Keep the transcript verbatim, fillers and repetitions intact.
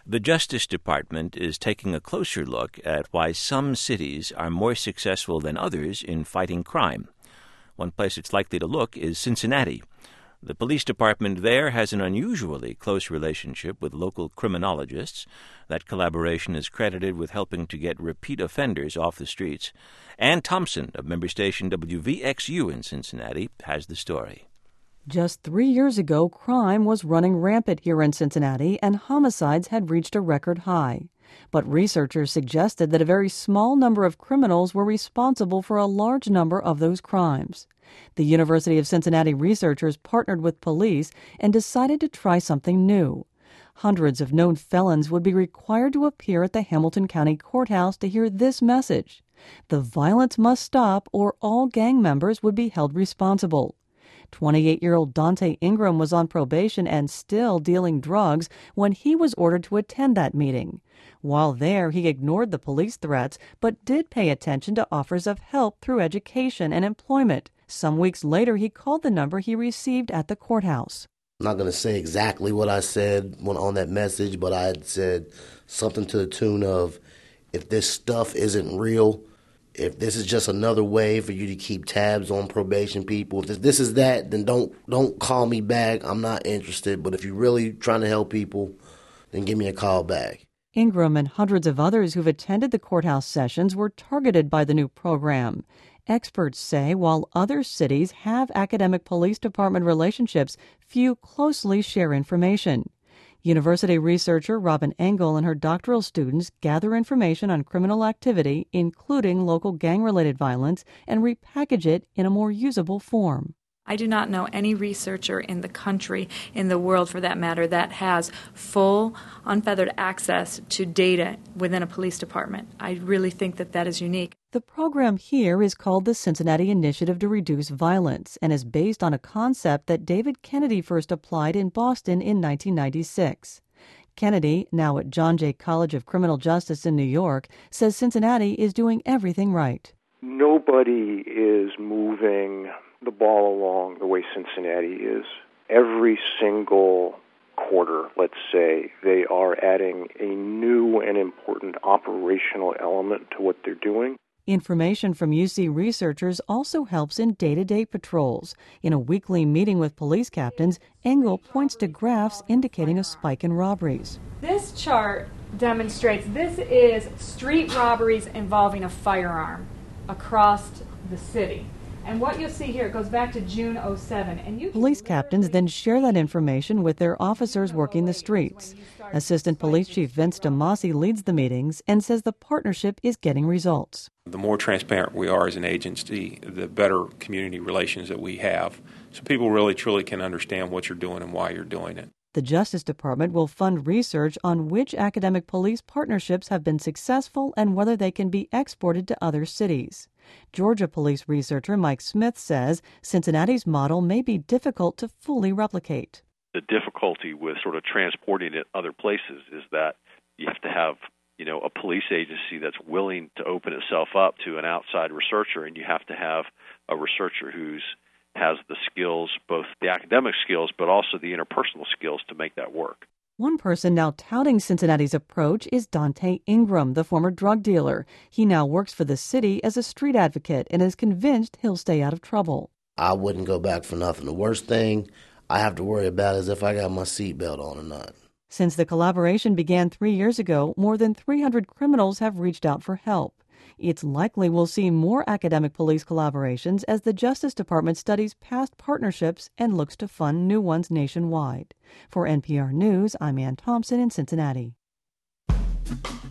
The Justice Department is taking a closer look at why some cities are more successful than others in fighting crime. One place it's likely to look is Cincinnati. The police department there has an unusually close relationship with local criminologists. That collaboration is credited with helping to get repeat offenders off the streets. Ann Thompson of member station W V X U in Cincinnati has the story. Just three years ago, crime was running rampant here in Cincinnati, and homicides had reached a record high. But researchers suggested that a very small number of criminals were responsible for a large number of those crimes. The University of Cincinnati researchers partnered with police and decided to try something new. Hundreds of known felons would be required to appear at the Hamilton County Courthouse to hear this message: the violence must stop, or all gang members would be held responsible. twenty-eight-year-old Dante Ingram was on probation and still dealing drugs when he was ordered to attend that meeting. While there, he ignored the police threats, but did pay attention to offers of help through education and employment. Some weeks later, he called the number he received at the courthouse. I'm not going to say exactly what I said when on that message, but I had said something to the tune of, if this stuff isn't real, if this is just another way for you to keep tabs on probation people, if this is that, then don't don't call me back. I'm not interested. But if you're really trying to help people, then give me a call back. Ingram and hundreds of others who've attended the courthouse sessions were targeted by the new program. Experts say while other cities have academic police department relationships, few closely share information. University researcher Robin Engel and her doctoral students gather information on criminal activity, including local gang-related violence, and repackage it in a more usable form. I do not know any researcher in the country, in the world for that matter, that has full, unfeathered access to data within a police department. I really think that that is unique. The program here is called the Cincinnati Initiative to Reduce Violence and is based on a concept that David Kennedy first applied in Boston in nineteen ninety-six. Kennedy, now at John Jay College of Criminal Justice in New York, says Cincinnati is doing everything right. Nobody is moving the ball along the way Cincinnati is. Every single quarter, let's say, they are adding a new and important operational element to what they're doing. Information from U C researchers also helps in day-to-day patrols. In a weekly meeting with police captains, Engel points to graphs indicating a spike in robberies. This chart demonstrates this is street robberies involving a firearm across the city. And what you'll see here, it goes back to June oh seven. And you Police captains then share that information with their officers working the streets. Assistant Police Chief Vince DeMasi leads the meetings and says the partnership is getting results. The more transparent we are as an agency, the better community relations that we have. So people really, truly can understand what you're doing and why you're doing it. The Justice Department will fund research on which academic police partnerships have been successful and whether they can be exported to other cities. Georgia police researcher Mike Smith says Cincinnati's model may be difficult to fully replicate. The difficulty with sort of transporting it other places is that you have to have, you know, a police agency that's willing to open itself up to an outside researcher, and you have to have a researcher who's has the skills, both the academic skills, but also the interpersonal skills to make that work. One person now touting Cincinnati's approach is Dante Ingram, the former drug dealer. He now works for the city as a street advocate and is convinced he'll stay out of trouble. I wouldn't go back for nothing. The worst thing I have to worry about is if I got my seatbelt on or not. Since the collaboration began three years ago, more than three hundred criminals have reached out for help. It's likely we'll see more academic police collaborations as the Justice Department studies past partnerships and looks to fund new ones nationwide. For N P R News, I'm Ann Thompson in Cincinnati.